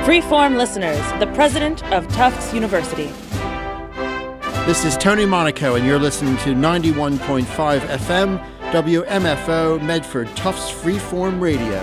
Freeform listeners, the president of Tufts University. This is Tony Monaco, and you're listening to 91.5 FM, WMFO, Medford, Tufts Freeform Radio.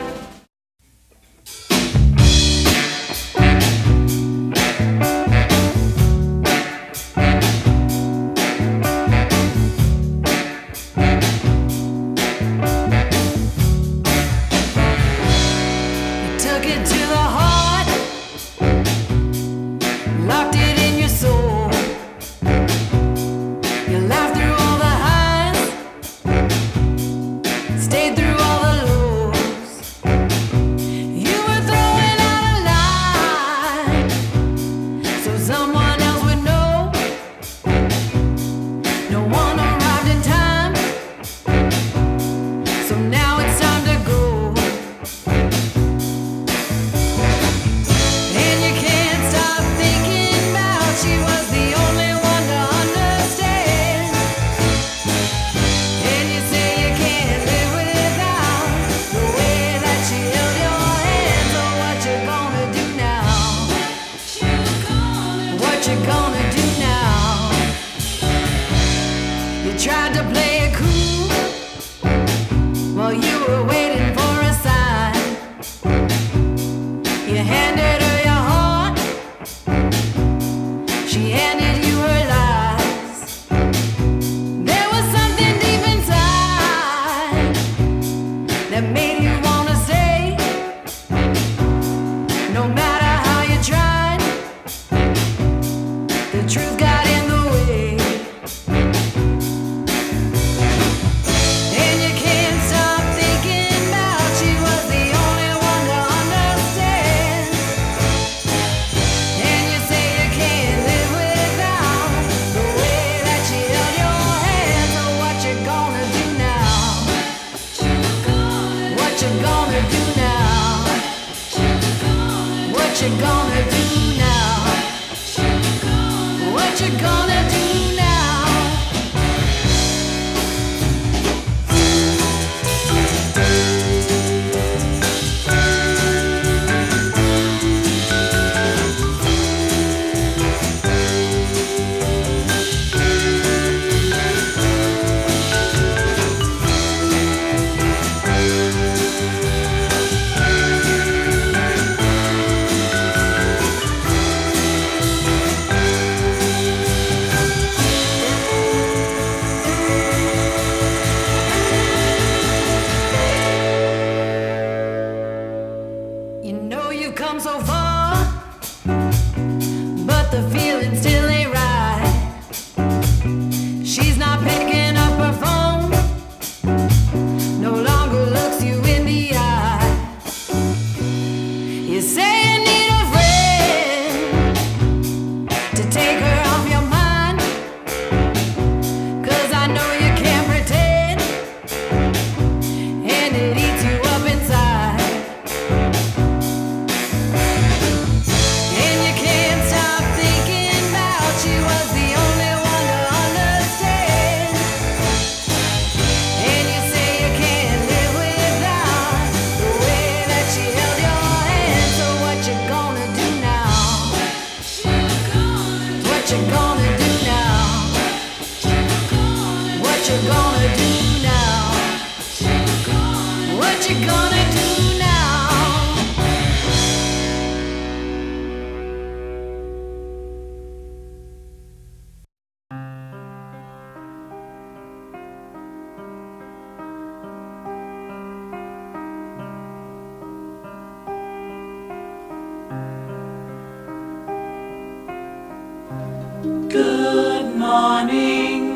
Good morning,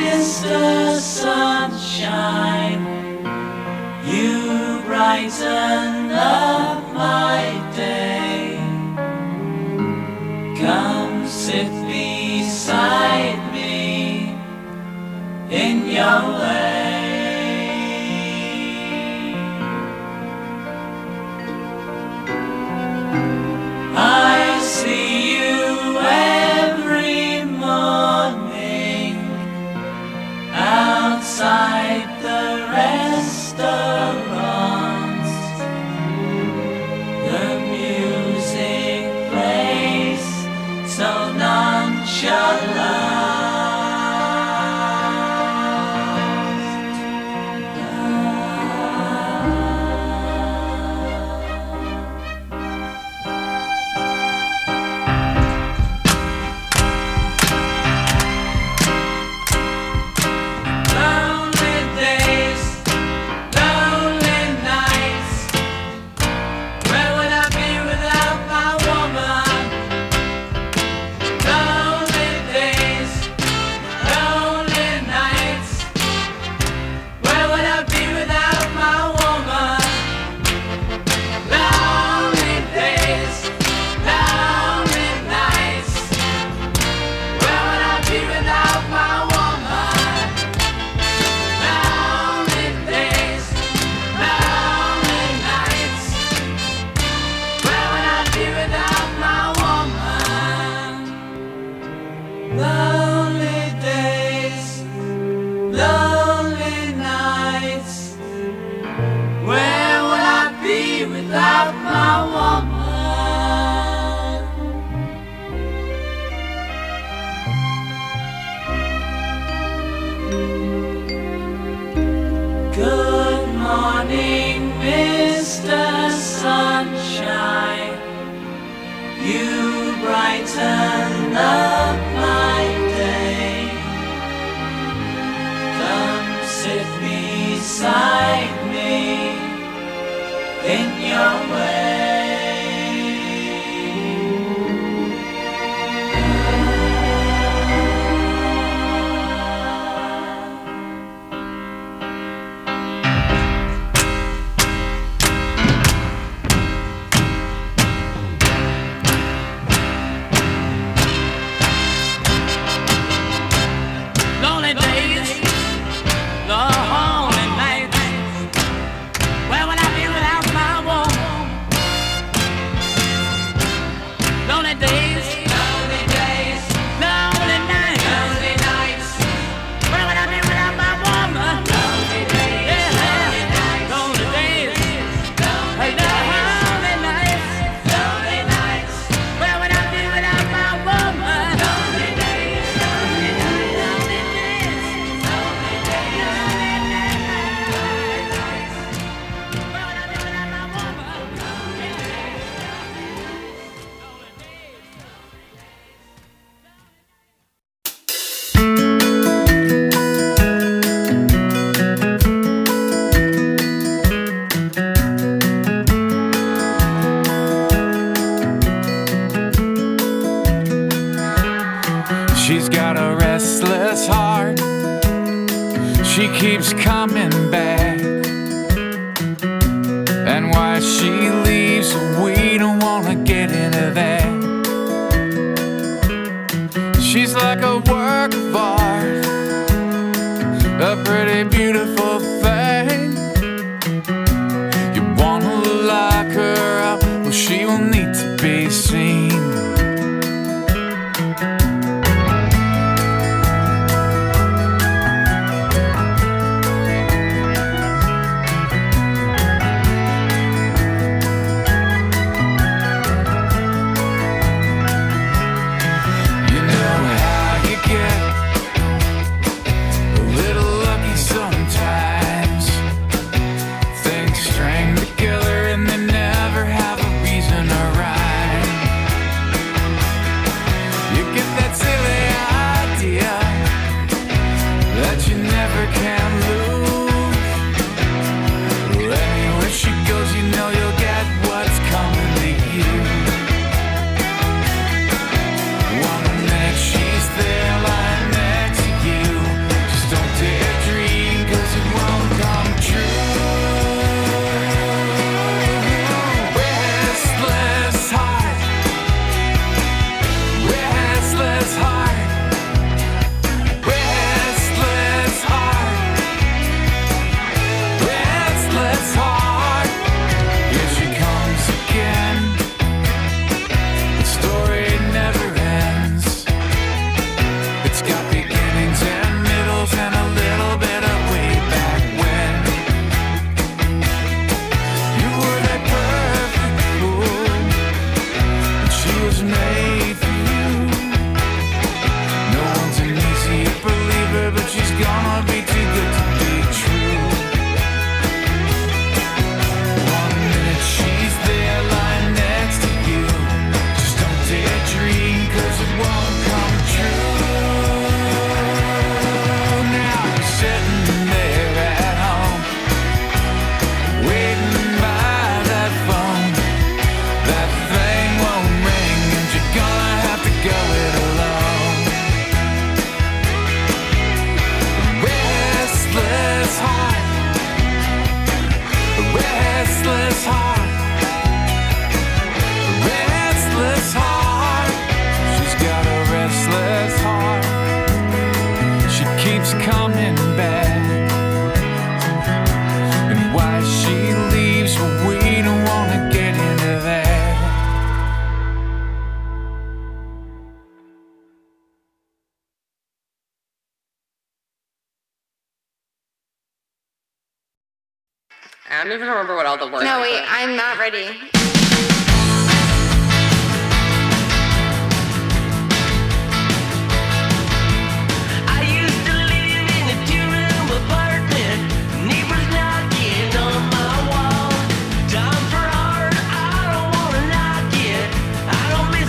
Mr. Sunshine. You brighten up my day. Come sit beside me in your way. I see you every morning outside the restaurants. The music You brighten up my day. Come sit beside me in your way. She's got a restless heart. She keeps coming back. And why she leaves, we don't wanna get into that. She's like a work of art, a pretty beautiful thing. You wanna lock her up, well, she will need to be seen. Coming back, and why she leaves, we don't want to get into that. I don't even remember what all the words are. No, wait, I'm not ready. I don't miss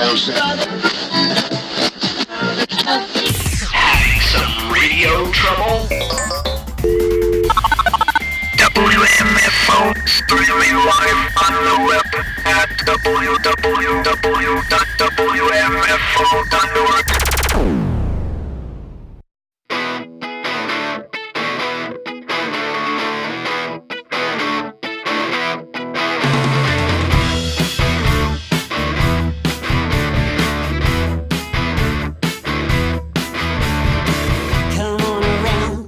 Having some radio trouble? WMFO streaming live on the web at www.wmfo.org. Come on around,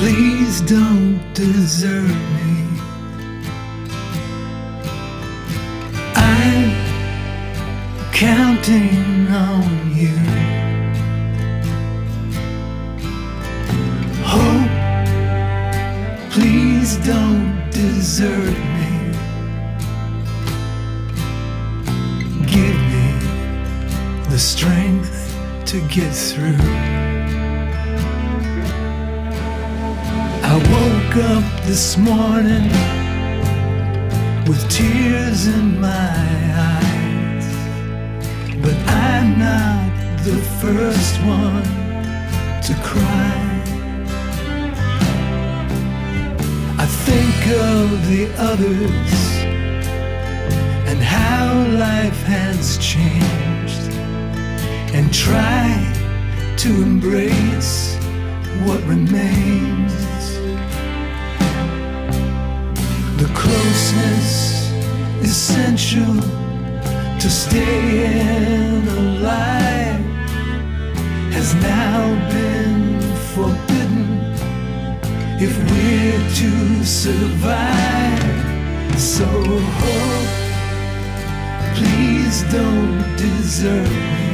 Please don't desert me. I'm counting on you. Hope, please don't desert me. Give me the strength to get through. I woke up this morning with tears in my eyes, but I'm not the first one to cry. I think of the others and how life has changed, and try to embrace what remains. The closeness essential to staying alive has now been forbidden if we're to survive. So hope, please don't desert me.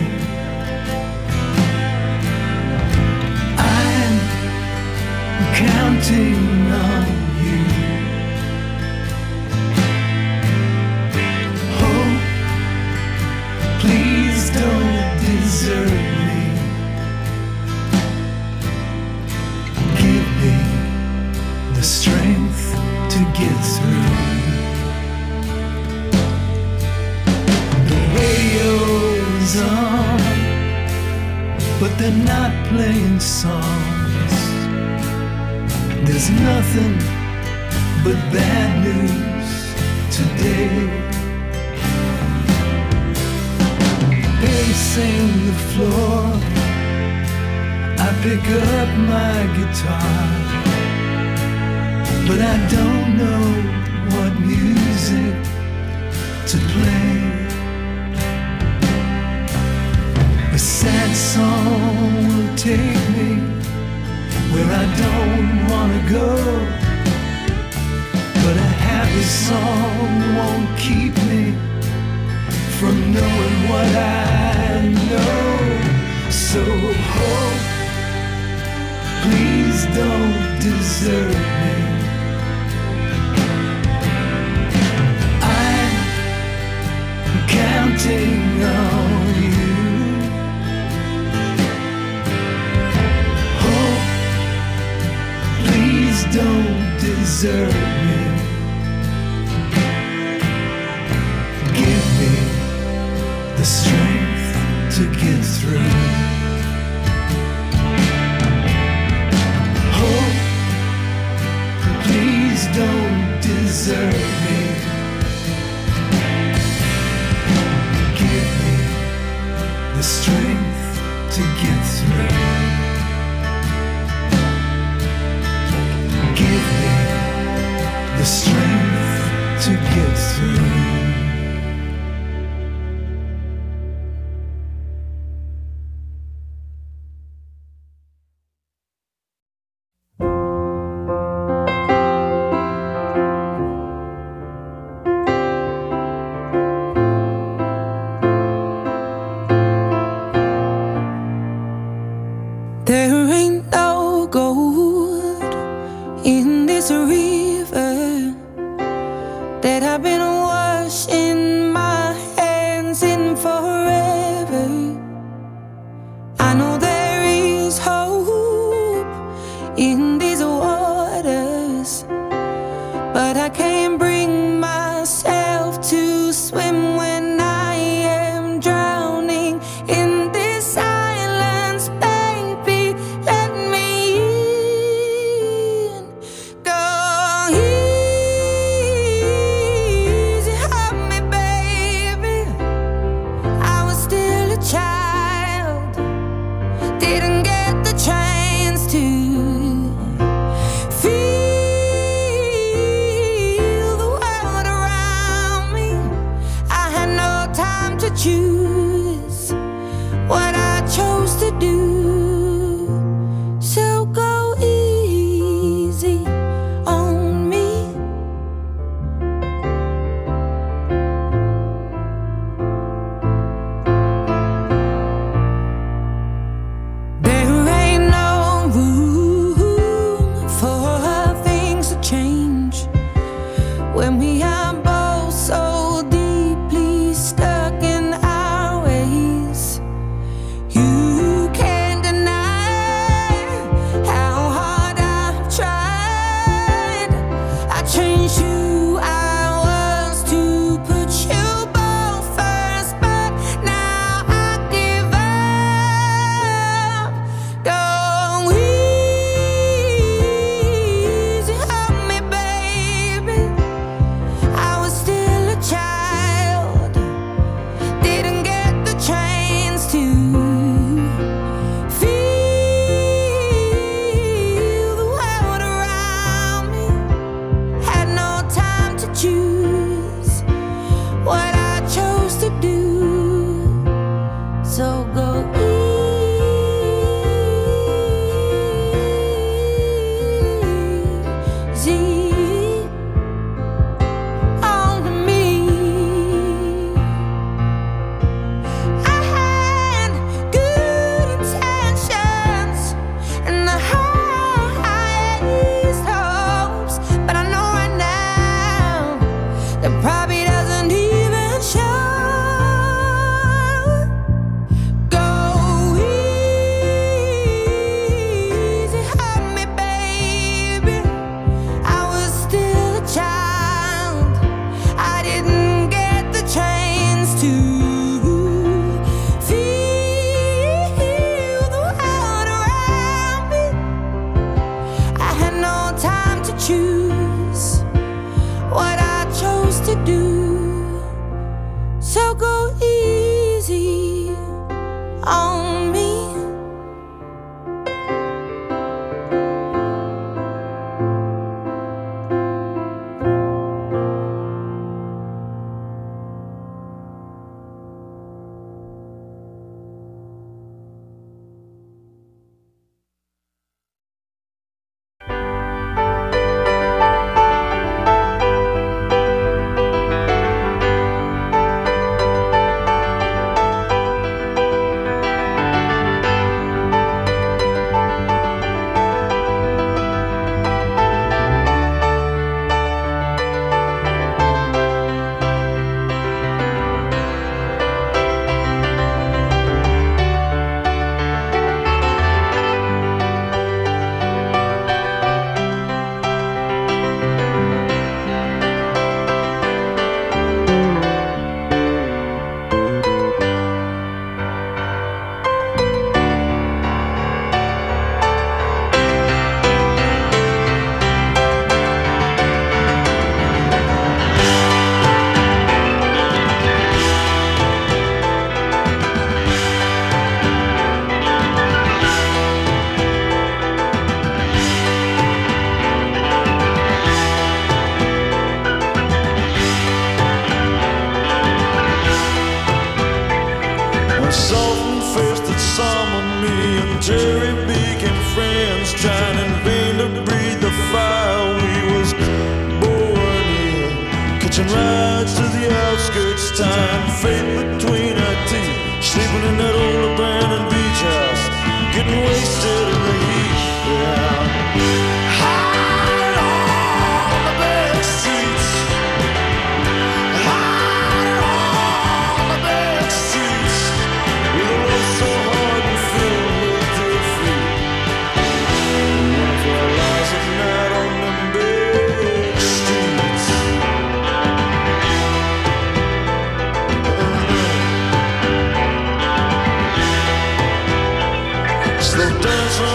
I'm counting on you. Hope, please don't desert me. Give me the strength to get through. The radio's on, but they're not playing songs. There's nothing but bad news today. Pacing the floor, I pick up my guitar, but I don't know what music to play. A sad song will take me where I don't wanna go, but a happy song won't keep me from knowing what I know. So hope, please don't desert me. I'm counting on you. Hope, please don't desert me. Give me the strength to get through. Hope, please don't desert me. Give me the strength to get through. Give me the strength to get through. go easy on me. Slow dance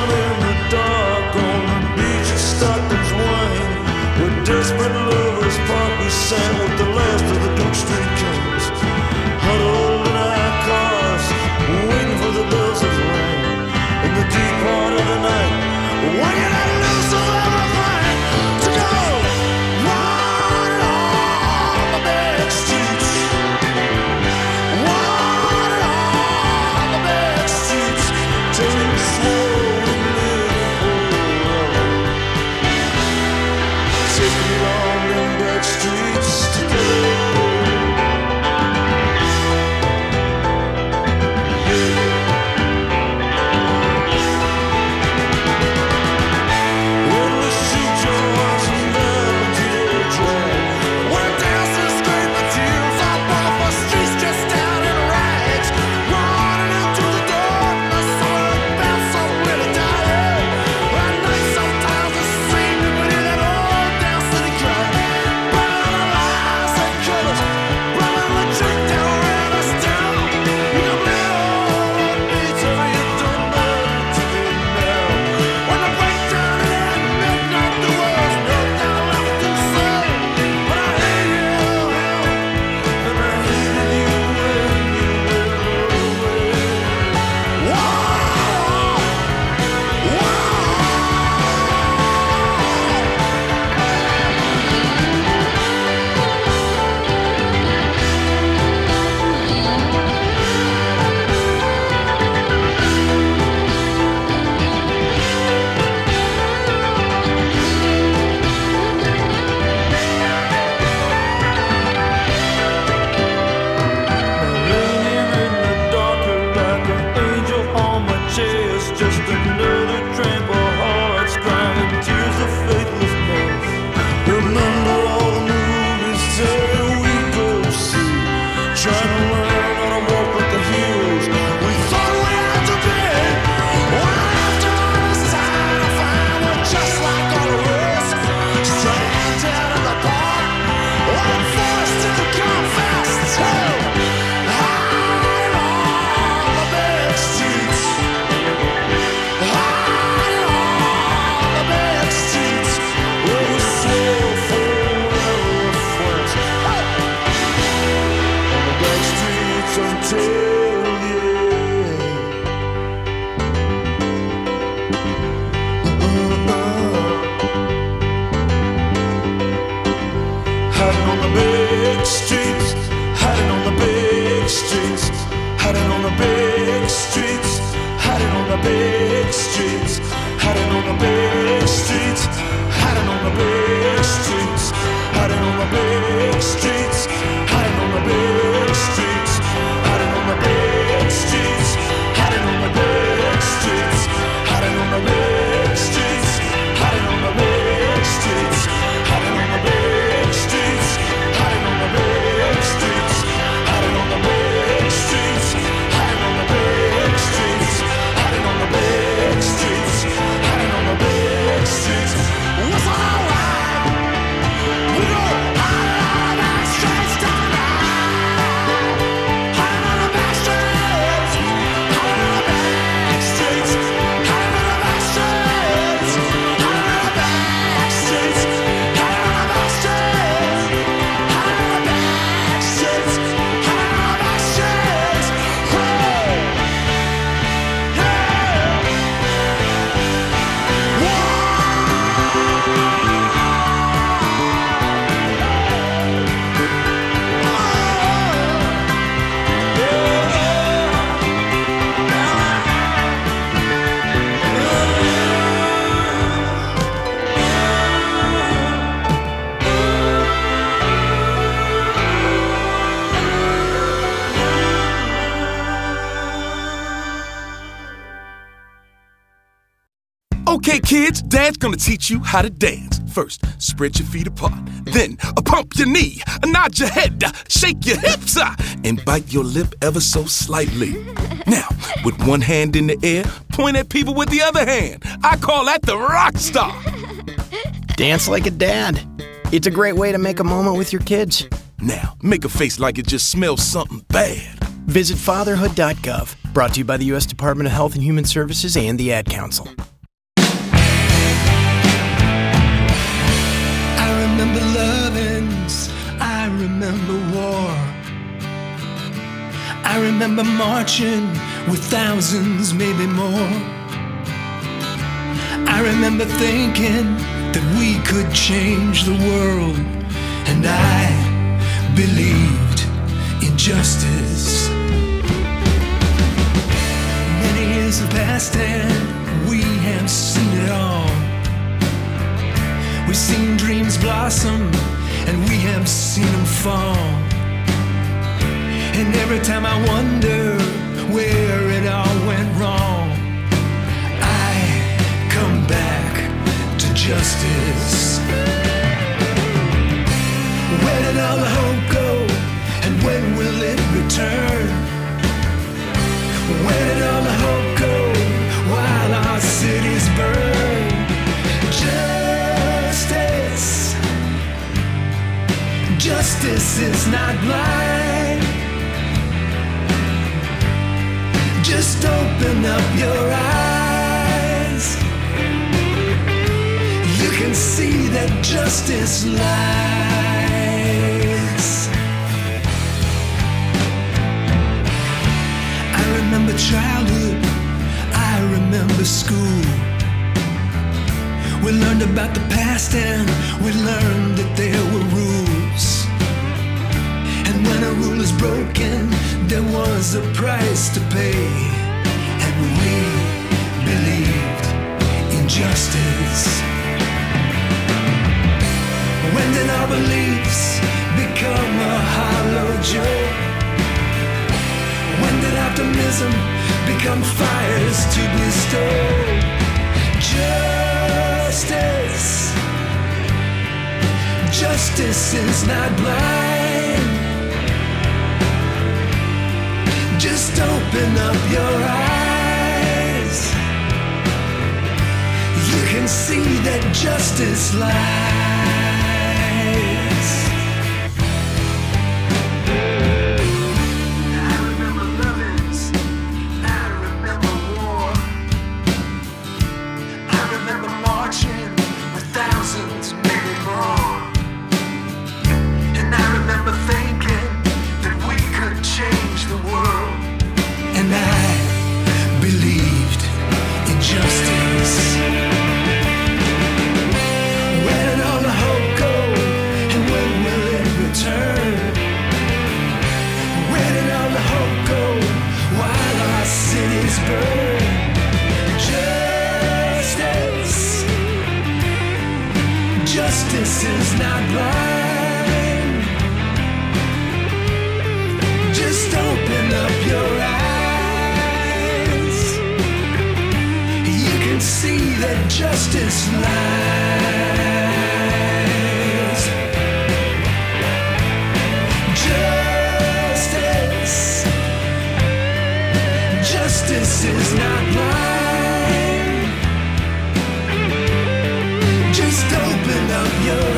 tell you. Hiding on the big streets, hiding on the big streets, hiding on the big streets, hiding on the big streets, hiding on the big streets, hiding on the big streets, hiding on the big streets, hiding on the big streets, hiding on the big streets, hiding on the big streets, hiding on the big streets, hiding on the big streets, hiding on the big streets, hiding on the big streets, hiding on the big streets, hiding on the big streets, hiding on the big streets, hiding on the big streets. What's alright? We go hiding on the back streets tonight. Hiding on the back streets, hiding on the back streets, hiding on the back streets, hiding on the back streets, hiding on the back streets, hiding on the back streets, hiding on the back streets. Hey, Okay, kids, Dad's gonna teach you how to dance. First, spread your feet apart. Then, pump your knee, nod your head, shake your hips, and bite your lip ever so slightly. Now, with one hand in the air, point at people with the other hand. I call that the rock star. Dance like a dad. It's a great way to make a moment with your kids. Now, make a face like it just smells something bad. Visit fatherhood.gov. Brought to you by the U.S. Department of Health and Human Services and the Ad Council. I remember lovings, I remember war. I remember marching with thousands, maybe more. I remember thinking that we could change the world, and I believed in justice. Many years have passed and we have seen it all. We've seen dreams blossom and we have seen them fall. And every time I wonder where it all went wrong, I come back to justice. Where did all the hope go and when will it return? Where did all the hope go while our cities burn? Justice, justice is not blind. Just open up your eyes. You can see that justice lies. I remember childhood, I remember school. We learned about the past and we learned that there were rules. And when a rule is broken, there was a price to pay. And we believed in justice. When did our beliefs become a hollow joke? When did optimism become fires to bestow? Justice, justice is not blind. Just open up your eyes. You can see that justice lies. I remember lovings, I remember war. I remember marching with thousands, maybe more. And I remember thinking that we could change the world. justice lies. Justice is not blind. Just open up your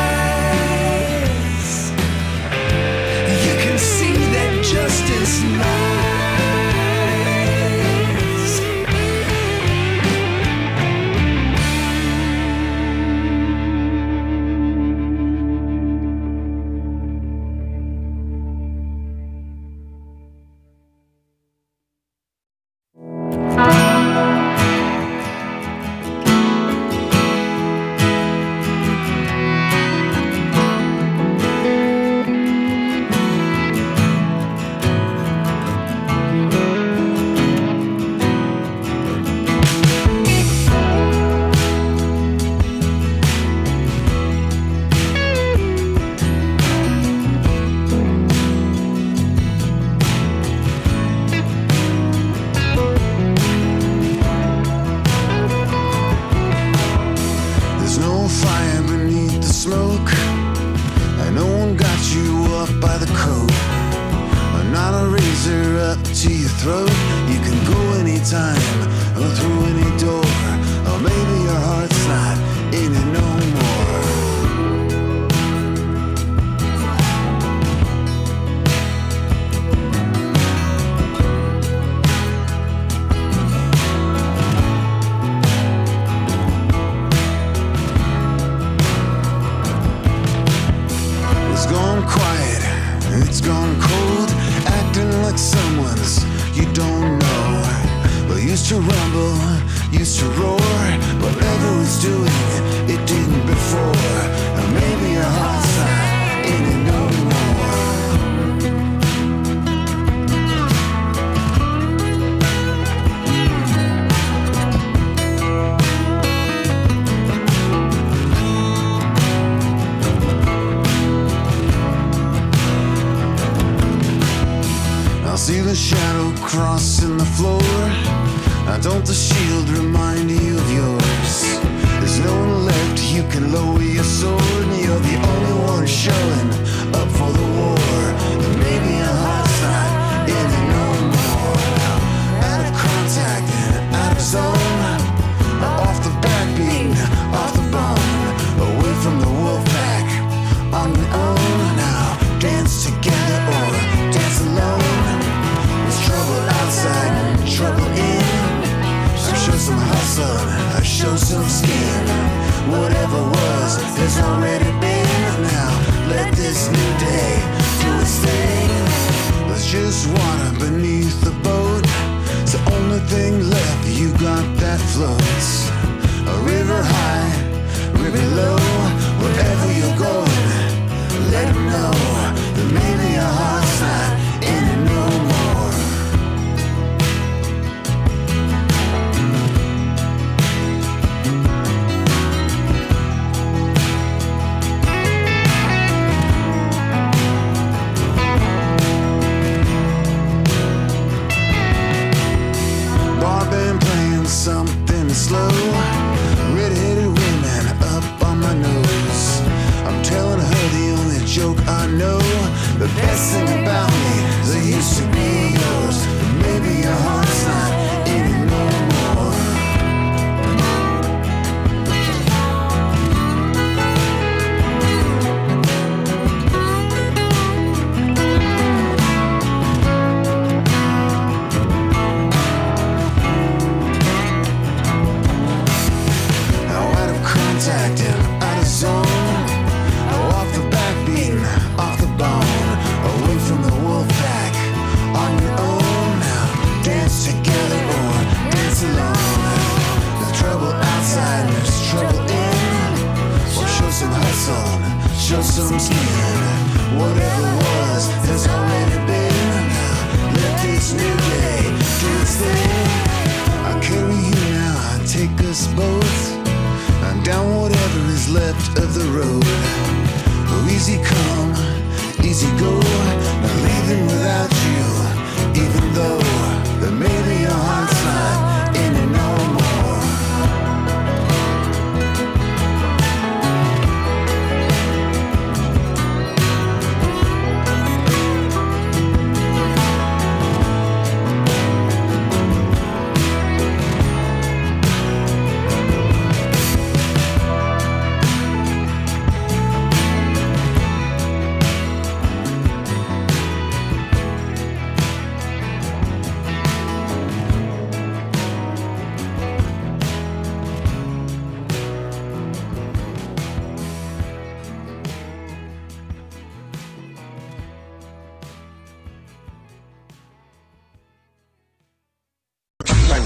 eyes. You can see that justice lies.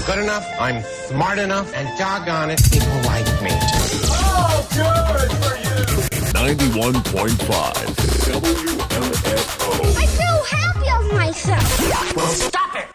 good enough, I'm smart enough, and doggone it, people like me. Oh, good for you! 91.5 WMFO. I feel happy of myself. Well, stop it!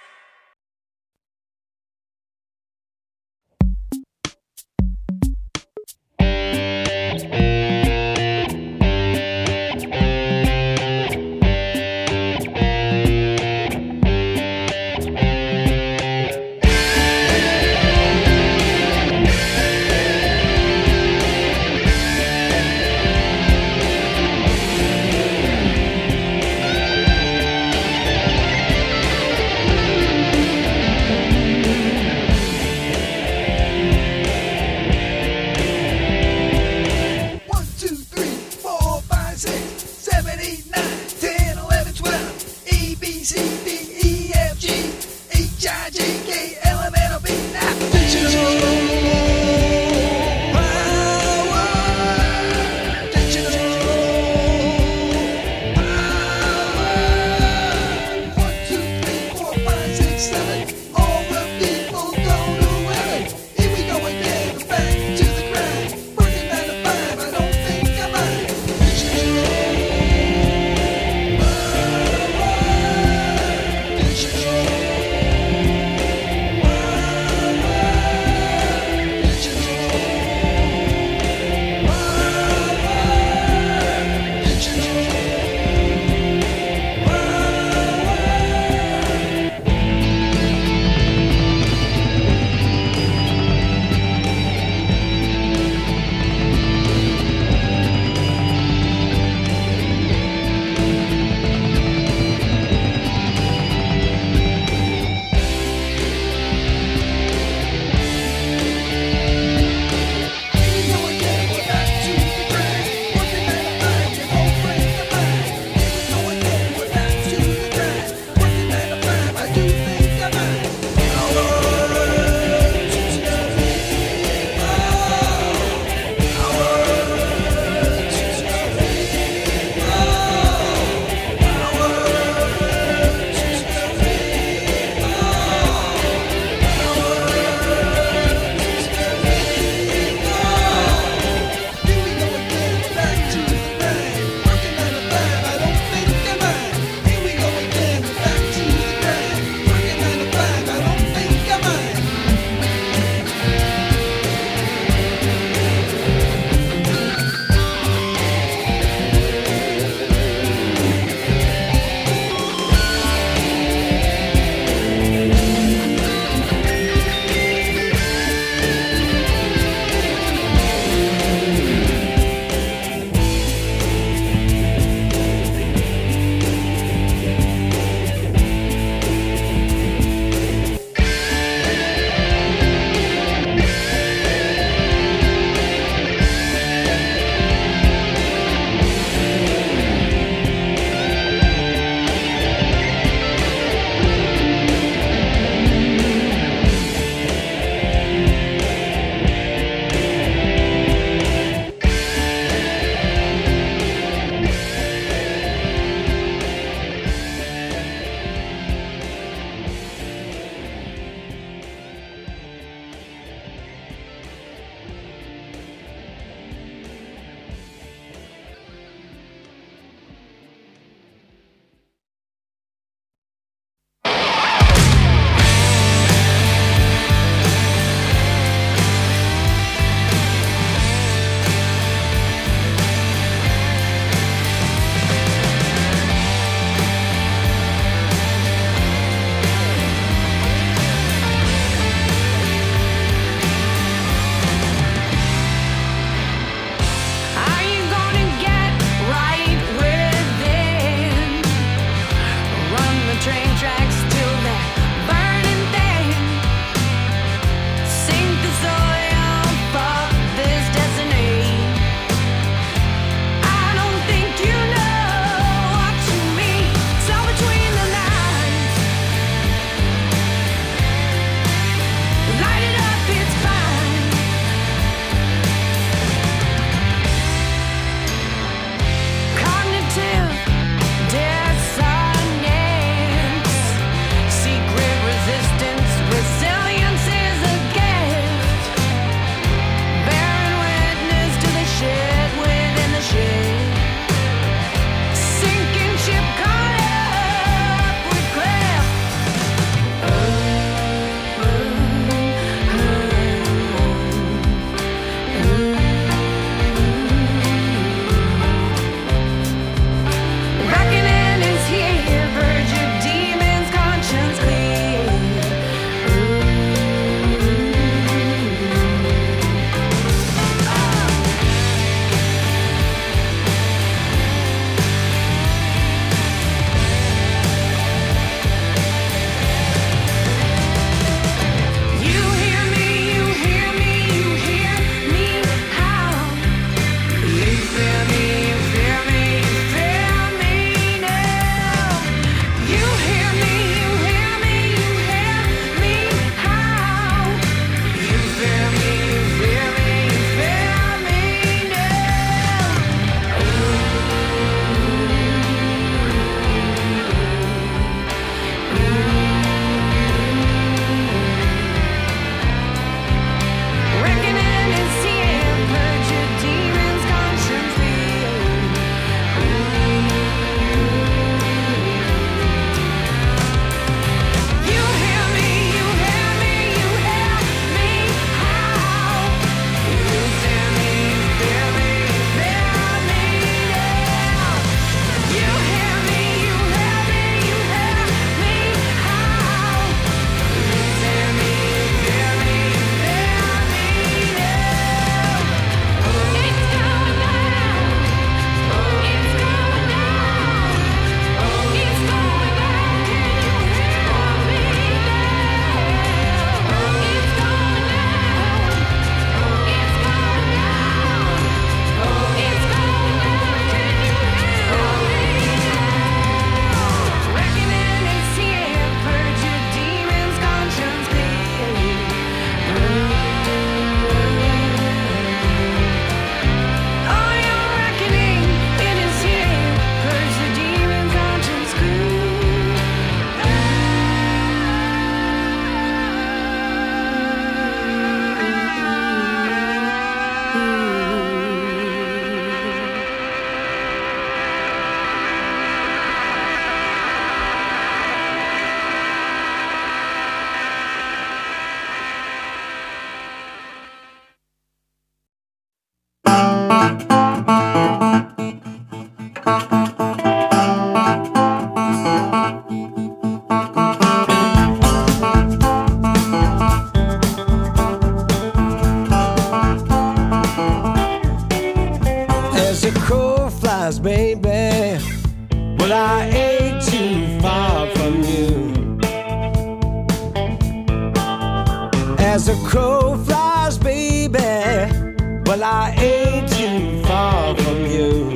As a crow flies, baby, well, I ain't too far from you.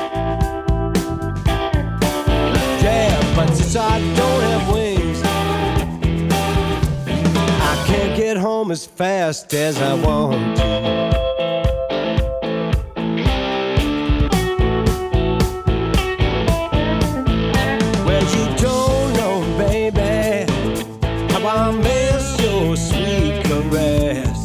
Yeah, but since I don't have wings, I can't get home as fast as I want to. Well, you don't know, baby, how I miss your sweet caress.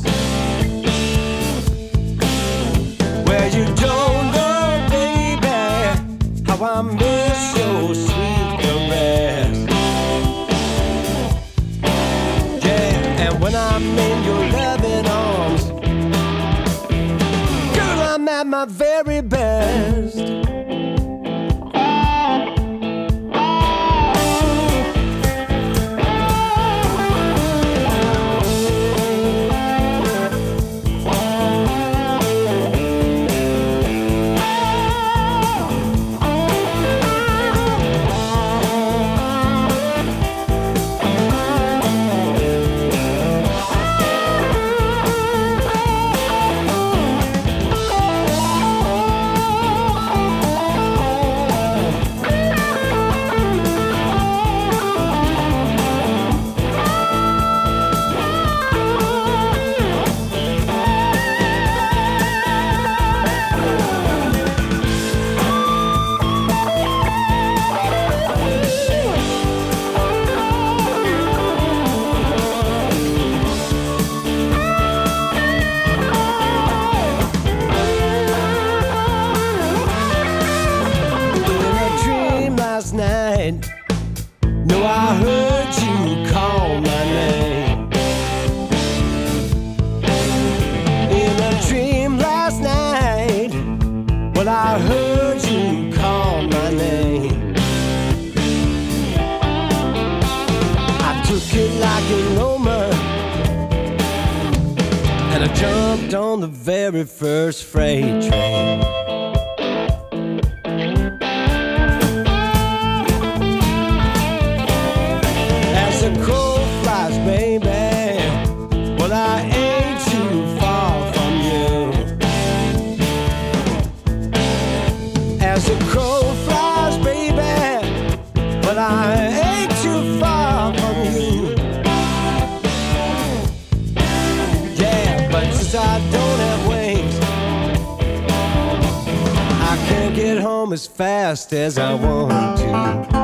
Well, you don't know, baby, how I miss your sweet caress. Yeah, and when I'm in your loving arms, girl, I'm at my very best. No, I heard you call my name in a dream last night. Well, I heard you call my name. I took it like an omen, and I jumped on the very first freight train. Well, I ain't too far from you. As the crow flies, baby, well, I ain't too far from you. Yeah, but since I don't have wings, I can't get home as fast as I want to.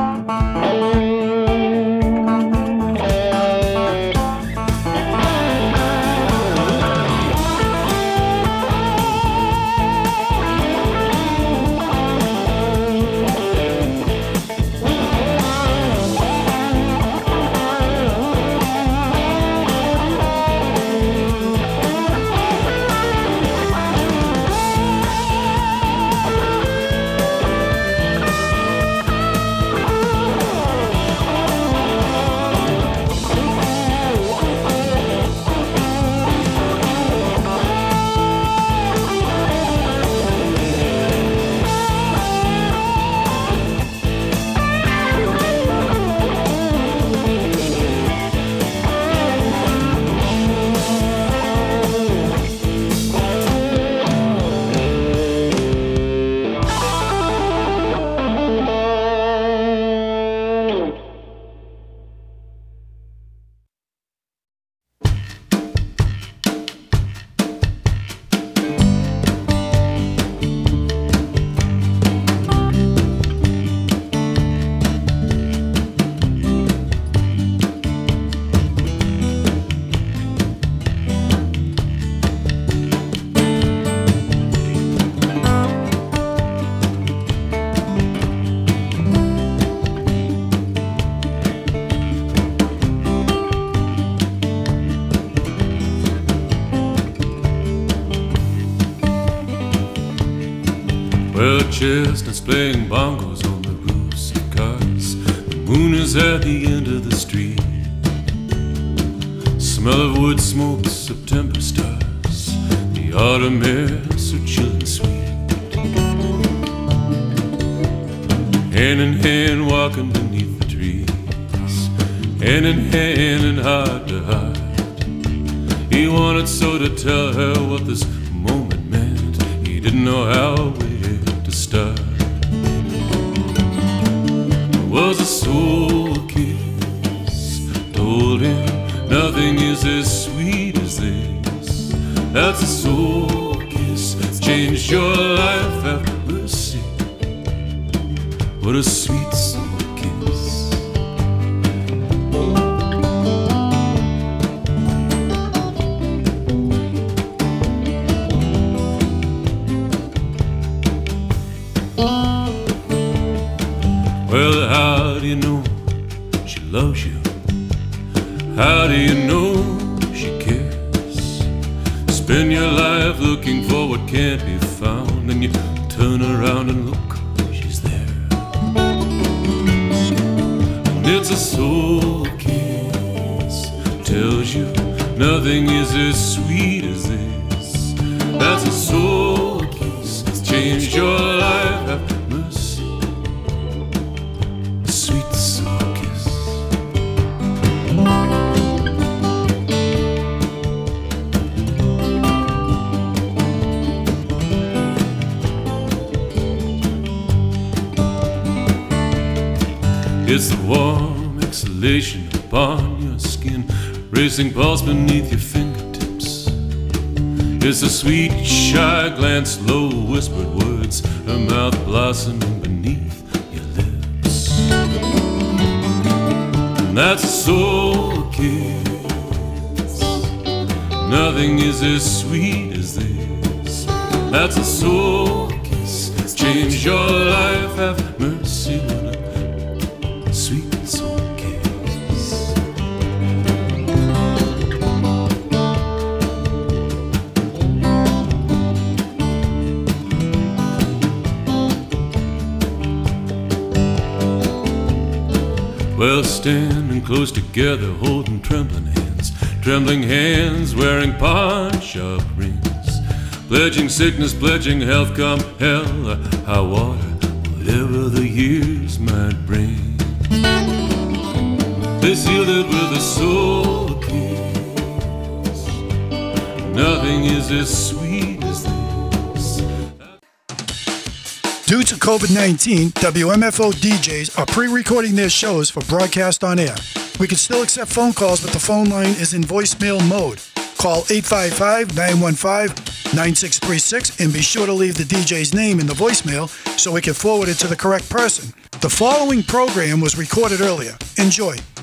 Well, chestnuts playing bongos on the roofs of cars. The moon is at the end of the street. Smell of wood smoke, September stars. The autumn air so chill and sweet. Hand in hand walking beneath the trees. Hand in hand and heart to heart. He wanted so to tell her what this moment meant. He didn't know how where to start. It was a soul kiss, told him nothing is as sweet as this. That's a soul kiss, changed your life, have mercy. What a sweet soul kiss. Well, how do you know she loves you? How do you know she cares? Spend your life looking for what can't be found, and you turn around and look, she's there. And it's a soul kiss, tells you nothing is as sweet as this. That's a soul kiss, changed your life, have mercy. A sweet soul kiss. It's the warm exhalation upon your skin, racing pulse beneath your fingertips. It's the sweet, shy glance, low whispered words, her mouth blossoming beneath your lips. And that's a soul kiss. Nothing is as sweet as this. That's a soul kiss. Change your life, have mercy. Sweet soul kiss. Well, standing close together, holding trembling hands, wearing pawn-shop rings, pledging sickness, pledging health, come hell or high water, whatever the years might bring. They sealed it with a soul kiss. Nothing is as sweet as this. Due to COVID-19, WMFO DJs are pre-recording their shows for broadcast on air. We can still accept phone calls, but the phone line is in voicemail mode. Call 855-915-9636 and be sure to leave the DJ's name in the voicemail so we can forward it to the correct person. The following program was recorded earlier. Enjoy.